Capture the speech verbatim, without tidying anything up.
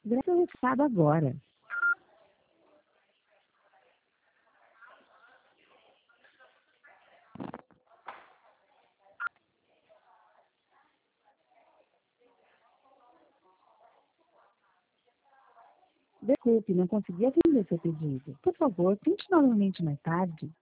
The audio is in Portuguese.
Grave o recado agora. Desculpe, não consegui atender seu pedido. Por favor, tente novamente mais tarde.